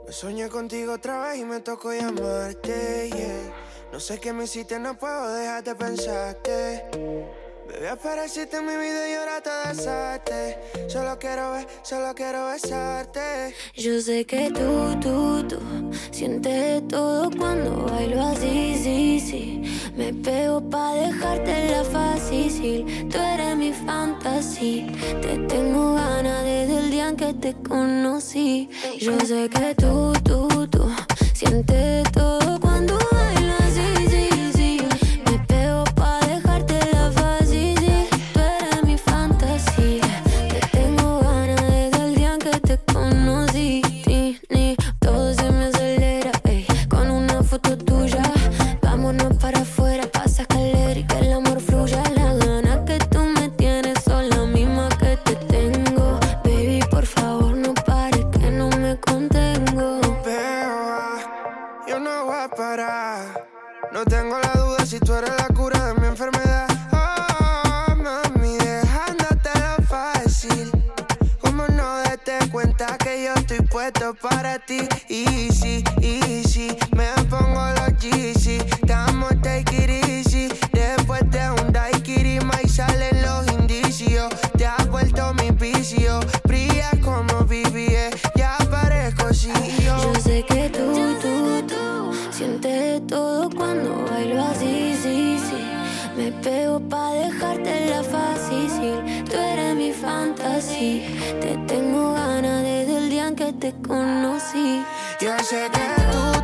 Me soñé contigo otra vez y me tocó llamarte, yeah. No sé qué me hiciste, no puedo dejar de pensarte. Bebé, apareciste en mi vida y ahora te besaste. Solo quiero besarte. Yo sé que tú sientes todo cuando bailo así, sí, sí. Me pego pa' dejártela fácil. Tú eres mi fantasía. Te tengo ganas desde el día en que te conocí. Yo sé que tú sientes todo cuando bailo así, sí, sí. Me pego pa' dejártela fácil, sí. Tú eres mi fantasía. Te tengo ganas desde el día en que te conocí. Todo se me acelera, ey. Con una foto tuya, vámonos para afuera, pasa escalera y que el amor fluya. Las ganas que tú me tienes son las mismas que te tengo. Baby, por favor, no pares que no me contengo. Beba, yo no voy a parar. No tengo la duda si tú eres la cura de mi enfermedad. Oh, mami, dejándotelo fácil. Como no date cuenta que yo estoy puesto para ti. Easy, easy, me pongo los Yeezy. Damos take it easy. Después de un daiquiri y salen los indicios. Te has vuelto mi vicio. Brilla como BBS, ya parezco CEO. Yo sé que tú sientes todo cuando bailo así, sí, sí. Me pego pa' dejártela fácil. Tú eres mi fantasía. Te tengo ganas desde el día en que te conocí. Yo sé que tú